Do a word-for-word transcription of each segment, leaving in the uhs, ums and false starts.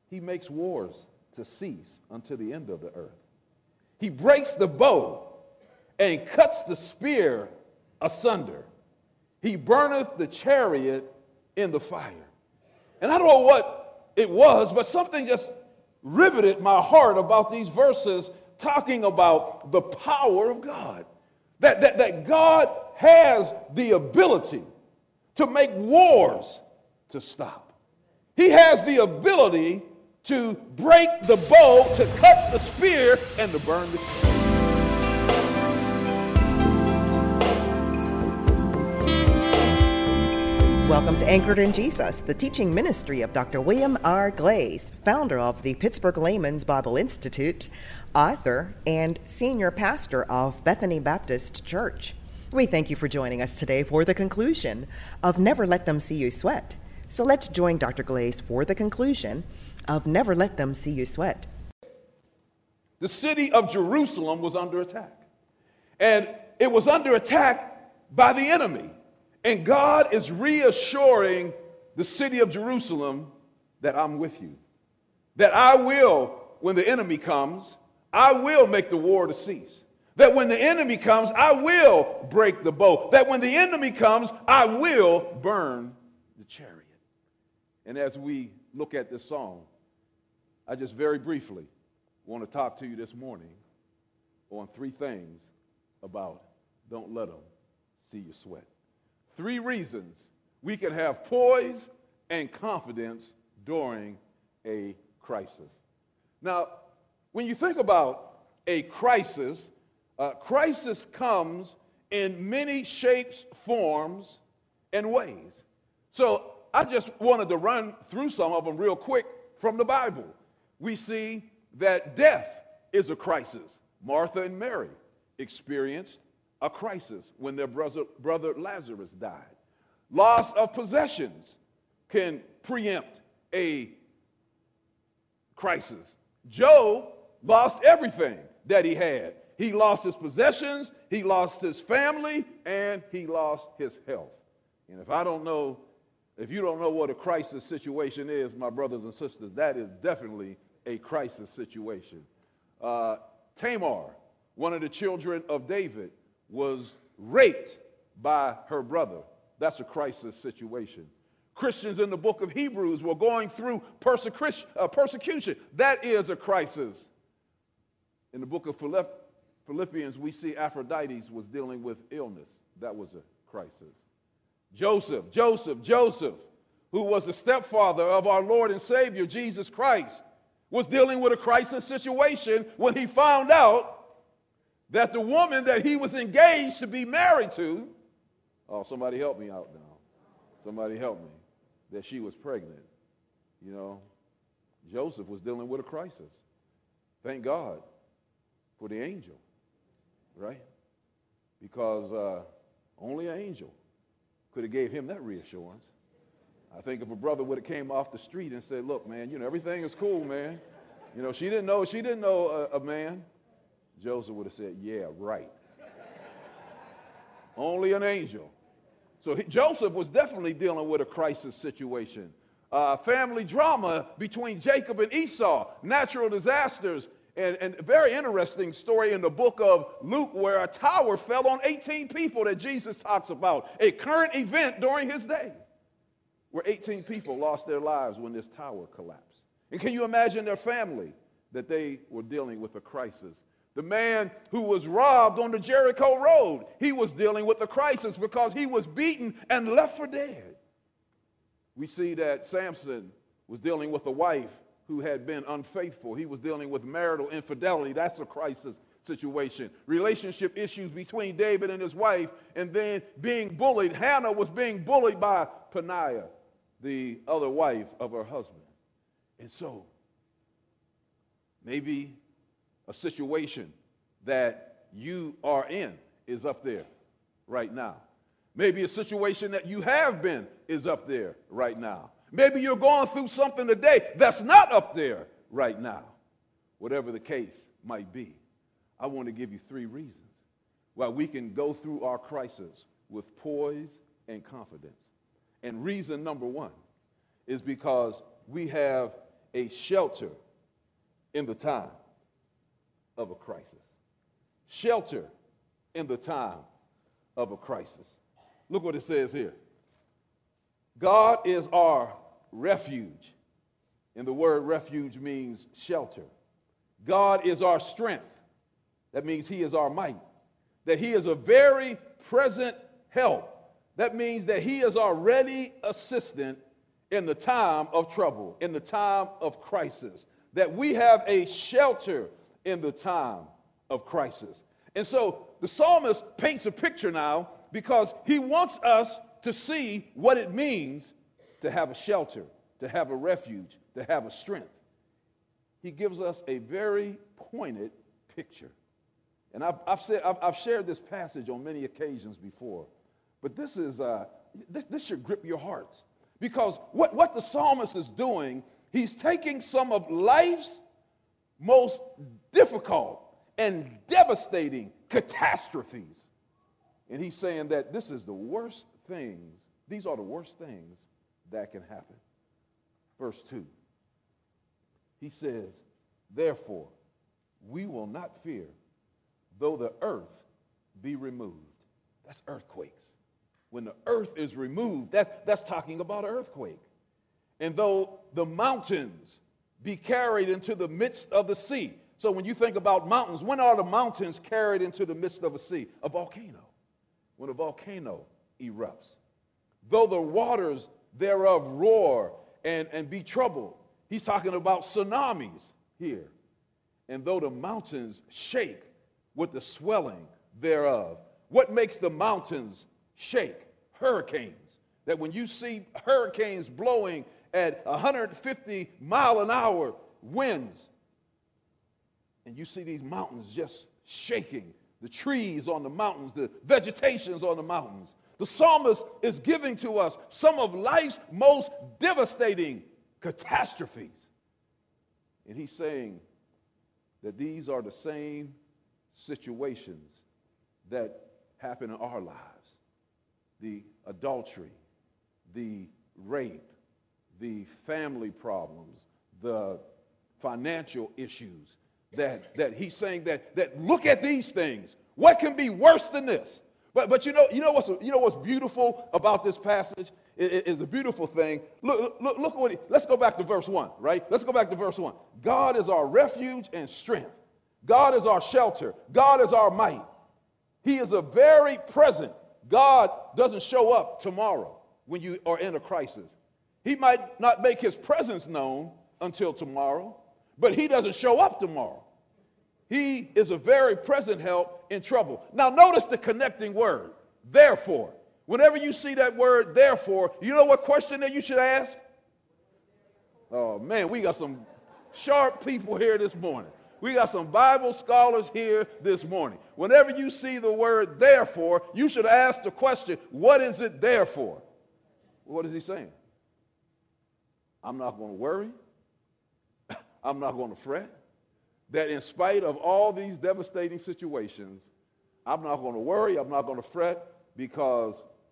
He makes wars to cease unto the end of the earth. He breaks the bow and cuts the spear asunder. He burneth the chariot in the fire. And I don't know what it was, but something just riveted my heart about these verses talking about the power of God. That, that, that God has the ability to make wars to stop. He has the ability to break the bow, to cut the spear, and to burn the chariot. Welcome to Anchored in Jesus, the teaching ministry of Doctor William R. Glaze, founder of the Pittsburgh Layman's Bible Institute, author, and senior pastor of Bethany Baptist Church. We thank you for joining us today for the conclusion of Never Let Them See You Sweat. So let's join Doctor Glaze for the conclusion of Never Let Them See You Sweat. The city of Jerusalem was under attack, and it was under attack by the enemy. And God is reassuring the city of Jerusalem that I'm with you, that I will, when the enemy comes, I will make the war to cease, that when the enemy comes, I will break the bow, that when the enemy comes, I will burn the chariot. And as we look at this song, I just very briefly want to talk to you this morning on three things about don't let them see you sweat. Three reasons we can have poise and confidence during a crisis. Now, when you think about a crisis, uh, crisis comes in many shapes, forms, and ways. So I just wanted to run through some of them real quick from the Bible. We see that death is a crisis. Martha and Mary experienced a crisis when their brother, brother Lazarus died. Loss of possessions can preempt a crisis. Job lost everything that he had. He lost his possessions, he lost his family, and he lost his health. And if I don't know, if you don't know what a crisis situation is, my brothers and sisters, that is definitely a crisis situation. Uh, Tamar, one of the children of David, was raped by her brother. That's a crisis situation. Christians in the book of Hebrews were going through persecution. Uh, persecution. That is a crisis. In the book of Philippians, we see Aphrodite was dealing with illness. That was a crisis. Joseph, Joseph, Joseph, who was the stepfather of our Lord and Savior, Jesus Christ, was dealing with a crisis situation when he found out that the woman that he was engaged to be married to, oh, somebody help me out now. Somebody help me. That she was pregnant. You know, Joseph was dealing with a crisis. Thank God for the angel, right? Because uh, only an angel could have gave him that reassurance. I think if a brother would have came off the street and said, look, man, you know, everything is cool, man. You know, she didn't know, she didn't know a, a man. Joseph would have said, yeah, right. Only an angel. So he, Joseph was definitely dealing with a crisis situation. Uh, family drama between Jacob and Esau, natural disasters, and, and a very interesting story in the book of Luke where a tower fell on eighteen people that Jesus talks about, a current event during his day, where eighteen people lost their lives when this tower collapsed. And can you imagine their family that they were dealing with a crisis? The man who was robbed on the Jericho road, he was dealing with a crisis because he was beaten and left for dead. We see that Samson was dealing with a wife who had been unfaithful. He was dealing with marital infidelity. That's a crisis situation. Relationship issues between David and his wife, and then being bullied. Hannah was being bullied by Peninnah, the other wife of her husband. And so, maybe a situation that you are in is up there right now. Maybe a situation that you have been is up there right now. Maybe you're going through something today that's not up there right now. Whatever the case might be, I want to give you three reasons why we can go through our crisis with poise and confidence. And reason number one is because we have a shelter in the time of a crisis. Shelter in the time of a crisis. Look what it says here. God is our refuge. And the word refuge means shelter. God is our strength. That means he is our might. That he is a very present help. That means that he is our ready assistant in the time of trouble, in the time of crisis. That we have a shelter in the time of crisis. And so the psalmist paints a picture now because he wants us to see what it means to have a shelter, to have a refuge, to have a strength. He gives us a very pointed picture. And I've, I've said, I've, I've shared this passage on many occasions before, but this is uh, this, this should grip your hearts because what, what the psalmist is doing, he's taking some of life's most difficult and devastating catastrophes, and he's saying that this is the worst things, these are the worst things that can happen. Verse two, he says, therefore, we will not fear, though the earth be removed. That's earthquakes. When the earth is removed, that, that's talking about an earthquake. And though the mountains be carried into the midst of the sea. So when you think about mountains, when are the mountains carried into the midst of a sea? A volcano. When a volcano erupts. Though the waters thereof roar and, and be troubled. He's talking about tsunamis here. And though the mountains shake with the swelling thereof. What makes the mountains shake? Hurricanes. That when you see hurricanes blowing at one hundred fifty mile an hour winds, and you see these mountains just shaking, the trees on the mountains, the vegetations on the mountains. The psalmist is giving to us some of life's most devastating catastrophes. And he's saying that these are the same situations that happen in our lives. The adultery, the rape, the family problems, the financial issues, that, that he's saying that, that look at these things. What can be worse than this? But, but you know, you know what's you know what's beautiful about this passage? It, it is a beautiful thing. Look, look, look what he, let's go back to verse one, right? Let's go back to verse one. God is our refuge and strength. God is our shelter. God is our might. He is a very present. God doesn't show up tomorrow when you are in a crisis. He might not make his presence known until tomorrow, but he doesn't show up tomorrow. He is a very present help in trouble. Now notice the connecting word, therefore. Whenever you see that word, therefore, you know what question that you should ask? Oh man, we got some sharp people here this morning. We got some Bible scholars here this morning. Whenever you see the word therefore, you should ask the question, what is it there for? What is he saying? I'm not going to worry. I'm not going to fret. That in spite of all these devastating situations, I'm not going to worry. I'm not going to fret because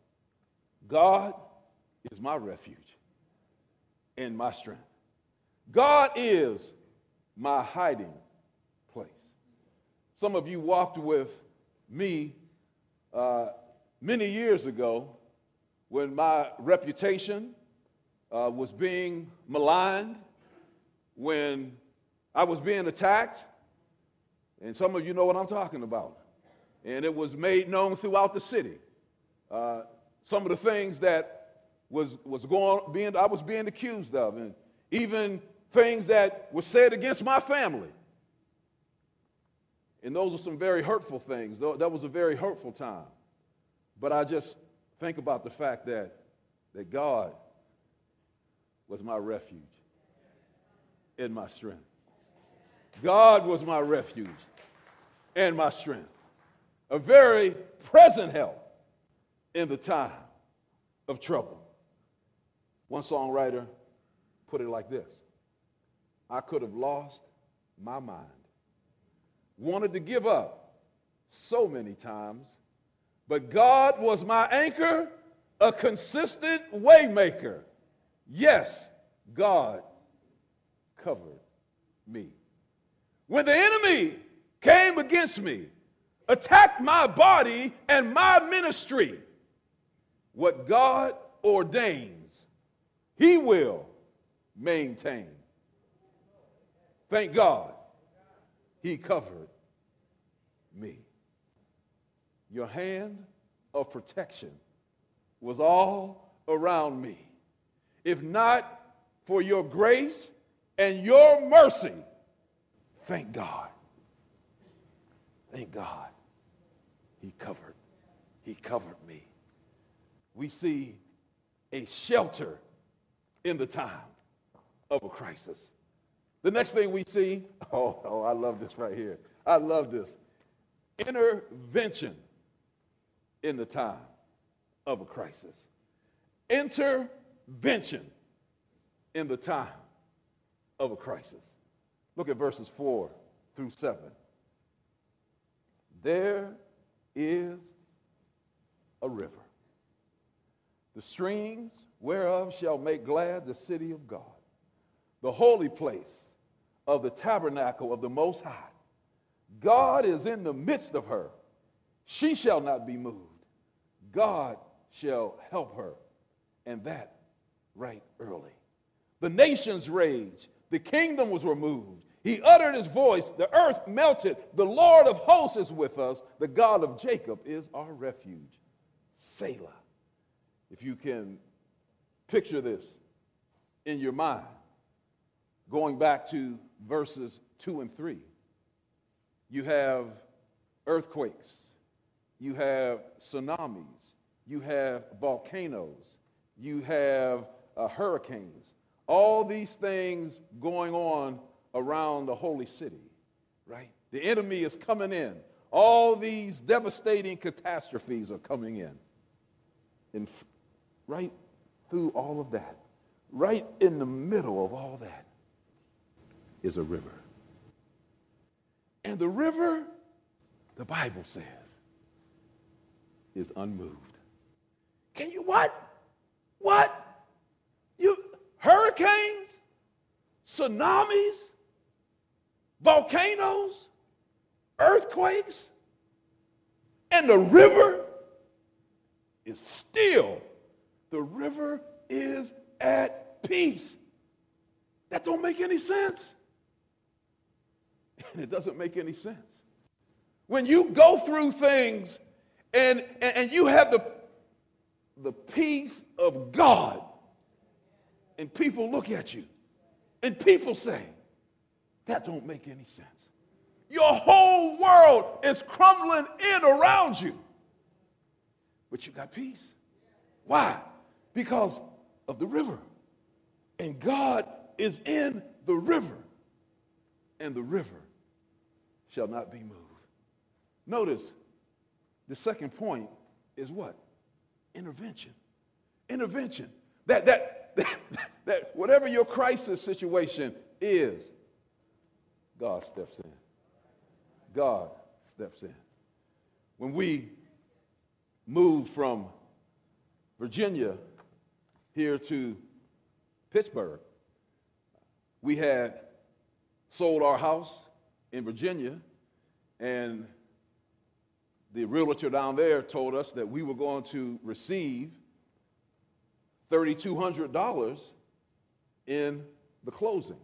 God is my refuge and my strength. God is my hiding place. Some of you walked with me uh, many years ago when my reputation uh, was being maligned, when I was being attacked, and some of you know what I'm talking about. And it was made known throughout the city. Uh, some of the things that was, was going, being, I was being accused of, and even things that were said against my family. And those are some very hurtful things. That was a very hurtful time. But I just think about the fact that, that God was my refuge and my strength. God was my refuge and my strength. A very present help in the time of trouble. One songwriter put it like this: I could have lost my mind, wanted to give up so many times, but God was my anchor, a consistent way maker. Yes, God covered me. When the enemy came against me, attacked my body and my ministry, what God ordains, he will maintain. Thank God he covered me. Your hand of protection was all around me. If not for your grace and your mercy, thank God. Thank God. He covered. He covered me. We see a shelter in the time of a crisis. The next thing we see, oh, oh, I love this right here. I love this. Intervention in the time of a crisis. Intervention in the time of a crisis. Look at verses four through seven. There is a river, the streams whereof shall make glad the city of God, the holy place of the tabernacle of the Most High. God is in the midst of her. She shall not be moved. God shall help her, and that right early. The nations raged. The kingdom was removed. He uttered his voice. The earth melted. The Lord of hosts is with us. The God of Jacob is our refuge. Selah. If you can picture this in your mind, going back to verses two and three, you have earthquakes, you have tsunamis, you have volcanoes, you have uh, hurricanes, all these things going on around the holy city, right? The enemy is coming in. All these devastating catastrophes are coming in. And f- right through all of that, right in the middle of all that, is a river. And the river, the Bible says, is unmoved. Can you what? What? You hurricanes, tsunamis, volcanoes, earthquakes, and the river is still, the river is at peace. That don't make any sense. It doesn't make any sense. When you go through things and, and, and you have the, the peace of God, and people look at you, and people say, that don't make any sense. Your whole world is crumbling in around you. But you got peace. Why? Because of the river. And God is in the river. And the river shall not be moved. Notice the second point is what? Intervention. Intervention. That, that, that, that whatever your crisis situation is, God steps in. God steps in. When we moved from Virginia here to Pittsburgh, we had sold our house in Virginia, and the realtor down there told us that we were going to receive three thousand two hundred dollars in the closing.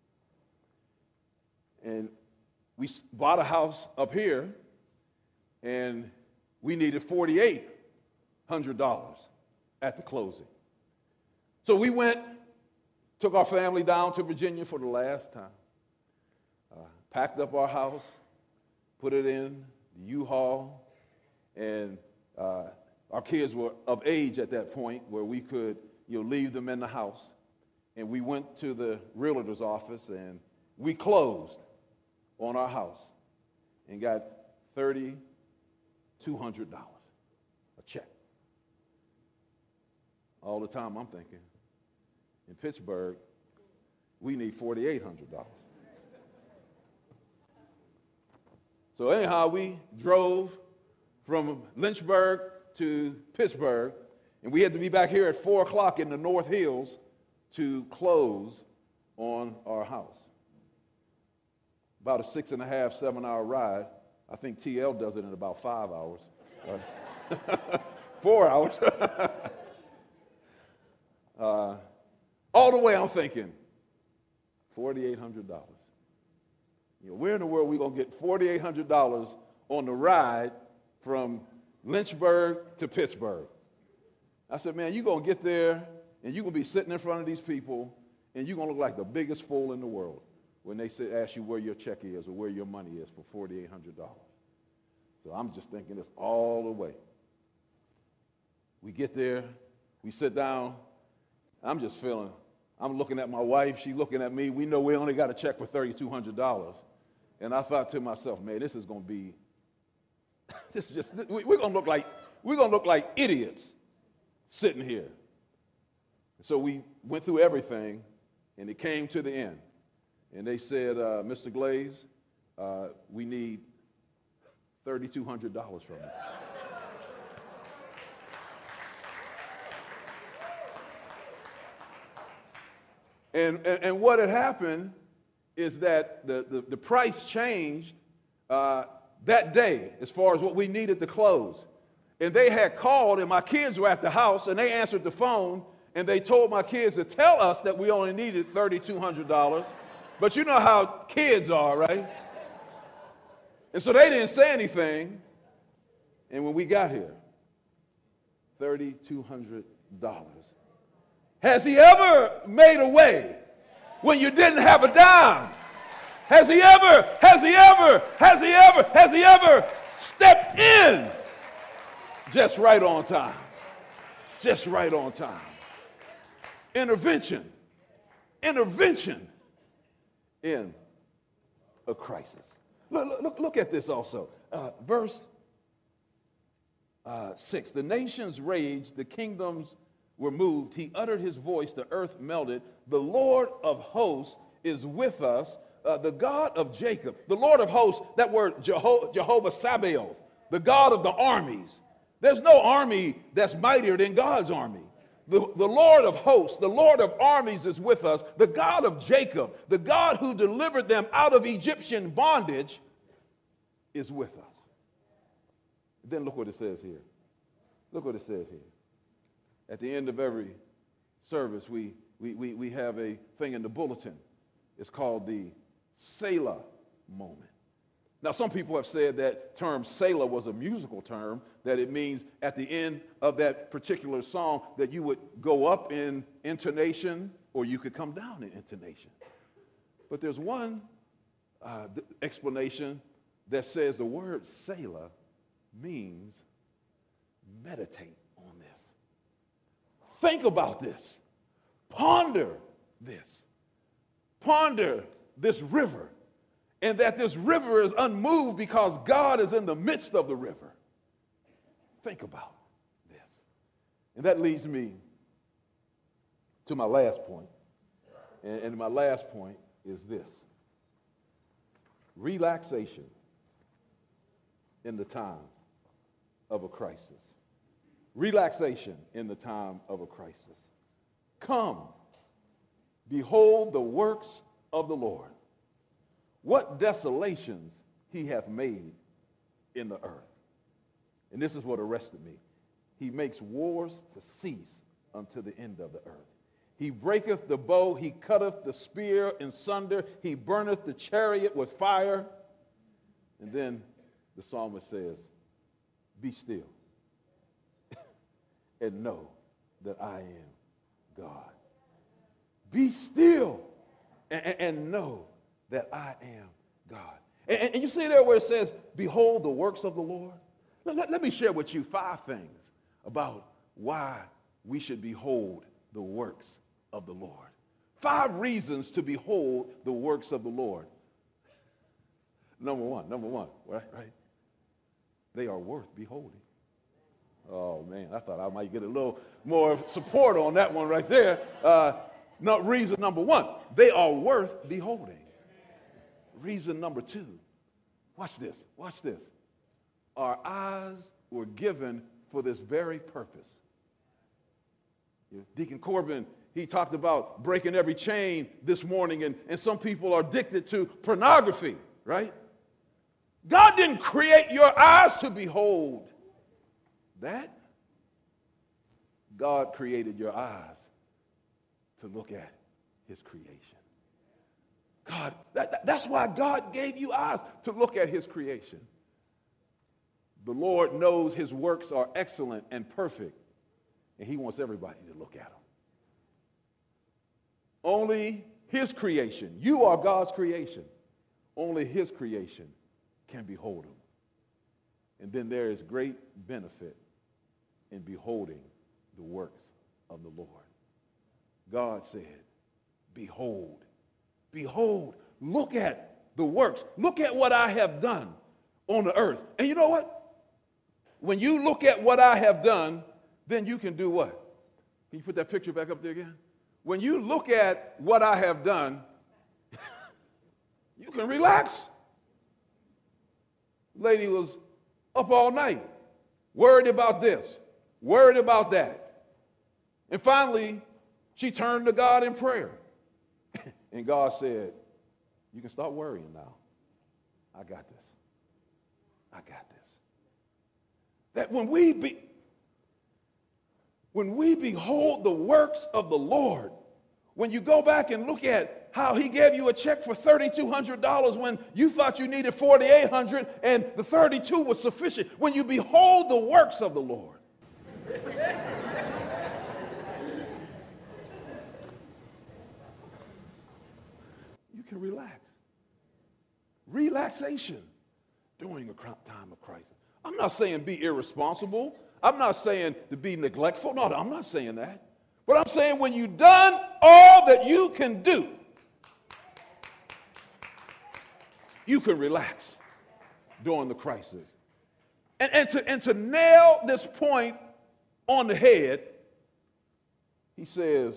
And we bought a house up here, and we needed four thousand eight hundred dollars at the closing. So we went, took our family down to Virginia for the last time, uh, packed up our house, put it in the U-Haul, and uh, our kids were of age at that point where we could, you know, leave them in the house. And we went to the realtor's office, and we closed on our house and got three thousand two hundred dollars, a check. All the time I'm thinking, in Pittsburgh, we need four thousand eight hundred dollars. So anyhow, we drove from Lynchburg to Pittsburgh, and we had to be back here at four o'clock in the North Hills to close on our house. About a six and a half, seven hour ride. I think T L does it in about five hours. Uh, four hours. uh, all the way I'm thinking, four thousand eight hundred dollars. You know, where in the world are we going to get four thousand eight hundred dollars on the ride from Lynchburg to Pittsburgh? I said, man, you're going to get there, and you're going to be sitting in front of these people, and you're going to look like the biggest fool in the world when they say, ask you where your check is or where your money is for four thousand eight hundred dollars. So I'm just thinking this all the way. We get there, we sit down. I'm just feeling, I'm looking at my wife, she's looking at me. We know we only got a check for three thousand two hundred dollars. And I thought to myself, man, this is going to be, this is just, we're going to look like, we're going to look like idiots sitting here. So we went through everything, and it came to the end. And they said, uh, Mister Glaze, uh, we need three thousand two hundred dollars from you. And, and, and what had happened is that the, the, the price changed uh, that day as far as what we needed to close. And they had called, and my kids were at the house, and they answered the phone, and they told my kids to tell us that we only needed three thousand two hundred dollars. But you know how kids are, right? And so they didn't say anything. And when we got here, three thousand two hundred dollars. Has he ever made a way when you didn't have a dime? Has he ever, has he ever, has he ever, has he ever stepped in just right on time? Just right on time. Intervention. Intervention in a crisis. Look, look, look at this also. Uh, verse uh, six. The nations raged, the kingdoms were moved. He uttered his voice, the earth melted. The Lord of hosts is with us, uh, the God of Jacob. The Lord of hosts, that word Jeho- Jehovah Sabaoth, the God of the armies. There's no army that's mightier than God's army. The, the Lord of hosts, the Lord of armies is with us. The God of Jacob, the God who delivered them out of Egyptian bondage is with us. Then look what it says here. Look what it says here. At the end of every service, we, we, we, we have a thing in the bulletin. It's called the Selah moment. Now, some people have said that term Selah was a musical term, that it means at the end of that particular song that you would go up in intonation or you could come down in intonation. But there's one uh, explanation that says the word Selah means meditate on this. Think about this. Ponder this. Ponder this river. And that this river is unmoved because God is in the midst of the river. Think about this. And that leads me to my last point. And, and my last point is this. Relaxation in the time of a crisis. Relaxation in the time of a crisis. Come, behold the works of the Lord. What desolations he hath made in the earth. And this is what arrested me. He makes wars to cease unto the end of the earth. He breaketh the bow, he cutteth the spear in sunder, he burneth the chariot with fire. And then the psalmist says, be still and know that I am God. Be still and, and, and know that I am God. And, and you see there where it says, behold the works of the Lord? Let, let, let me share with you five things about why we should behold the works of the Lord. Five reasons to behold the works of the Lord. Number one, number one, right, right? They are worth beholding. Oh, man, I thought I might get a little more support on that one right there. Uh, no, reason number one, they are worth beholding. Reason number two, watch this, watch this. Our eyes were given for this very purpose. Deacon Corbin he talked about breaking every chain this morning, and, and some people are addicted to pornography, right? God didn't create your eyes to behold that. God created your eyes to look at his creation. God, that, that, that's why God gave you eyes, to look at his creation. The Lord knows his works are excellent and perfect, and he wants everybody to look at them. Only his creation, you are God's creation, only his creation can behold him. And then there is great benefit in beholding the works of the Lord. God said, behold, behold, look at the works. Look at what I have done on the earth. And you know what? When you look at what I have done, then you can do what? Can you put that picture back up there again? When you look at what I have done, you can relax. Lady was up all night, worried about this, worried about that. And finally, she turned to God in prayer. And God said, you can start worrying now. I got this. I got this. That when we be, when we behold the works of the Lord, when you go back and look at how he gave you a check for three thousand two hundred dollars when you thought you needed four thousand eight hundred dollars and the thirty-two was sufficient, when you behold the works of the Lord, you can relax. Relaxation during a time of crisis. I'm not saying be irresponsible. I'm not saying to be neglectful. No, I'm not saying that. But I'm saying when you've done all that you can do, you can relax during the crisis. And, and, to, and to nail this point on the head, he says,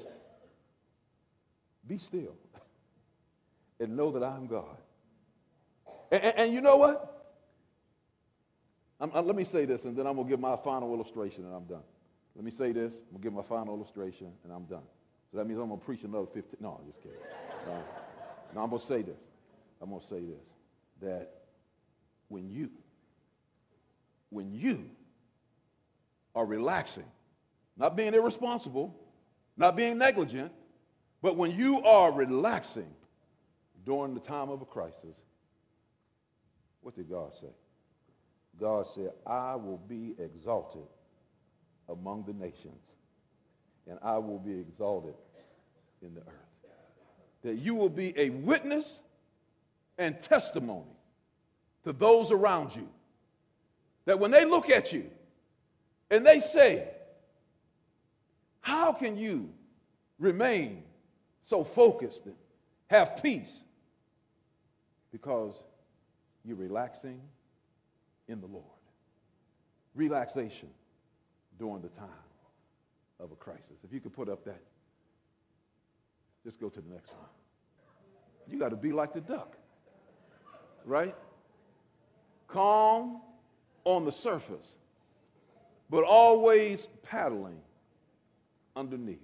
be still and know that I'm God. And, and, and you know what? I'm, I'm, let me say this, and then I'm going to give my final illustration, and I'm done. Let me say this. I'm going to give my final illustration, and I'm done. So that means I'm going to preach another fifteen. No, I'm just kidding. Uh, no, I'm going to say this. I'm going to say this, that when you, when you are relaxing, not being irresponsible, not being negligent, but when you are relaxing during the time of a crisis, what did God say? God said, I will be exalted among the nations, and I will be exalted in the earth. That you will be a witness and testimony to those around you. That when they look at you and they say, how can you remain so focused and have peace? Because you're relaxing in the Lord. Relaxation during the time of a crisis. If you could put up that, just go to the next one. You got to be like the duck, right? Calm on the surface, but always paddling underneath.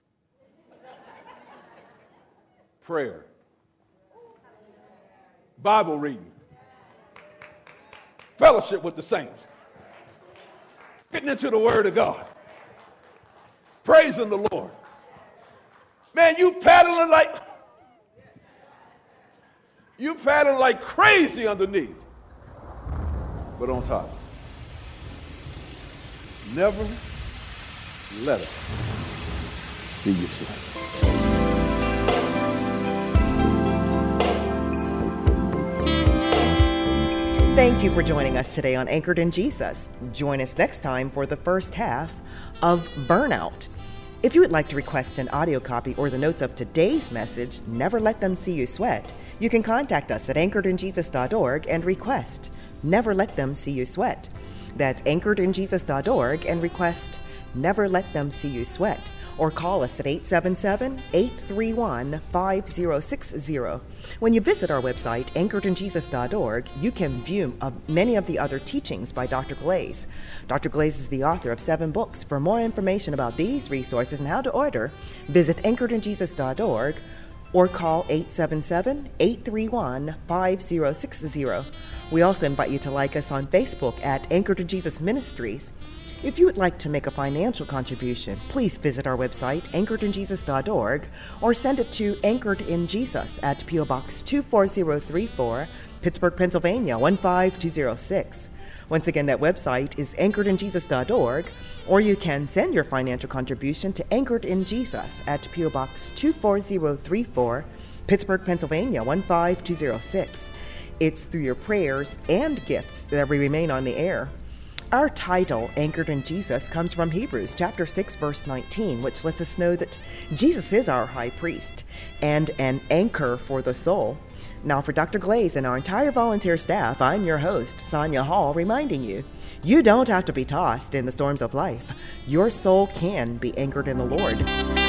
Prayer, Bible reading, fellowship with the saints, getting into the Word of God, praising the Lord. Man, you paddling like, you paddling like crazy underneath, but on top. Never let it see you sweat. Thank you for joining us today on Anchored in Jesus. Join us next time for the first half of Burnout. If you would like to request an audio copy or the notes of today's message, Never Let Them See You Sweat, you can contact us at anchored in jesus dot org and request Never Let Them See You Sweat. That's anchored in jesus dot org and request Never Let Them See You Sweat. or call us at eight seven seven, eight three one, five zero six zero. When you visit our website, anchored in jesus dot org, you can view uh, many of the other teachings by Doctor Glaze. Doctor Glaze is the author of seven books. For more information about these resources and how to order, visit anchored in jesus dot org or call eight seven seven, eight three one, five zero six zero. We also invite you to like us on Facebook at Anchored in Jesus Ministries. If you would like to make a financial contribution, please visit our website, anchored in jesus dot org, or send it to Anchored in Jesus at P O Box two four zero three four, Pittsburgh, Pennsylvania one five two zero six. Once again, that website is anchored in jesus dot org, or you can send your financial contribution to Anchored in Jesus at P O Box two four zero three four, Pittsburgh, Pennsylvania one five two zero six. It's through your prayers and gifts that we remain on the air. Our title, Anchored in Jesus, comes from Hebrews chapter six, verse nineteen, which lets us know that Jesus is our high priest and an anchor for the soul. Now, for Doctor Glaze and our entire volunteer staff, I'm your host, Sonia Hall, reminding you, you don't have to be tossed in the storms of life. Your soul can be anchored in the Lord.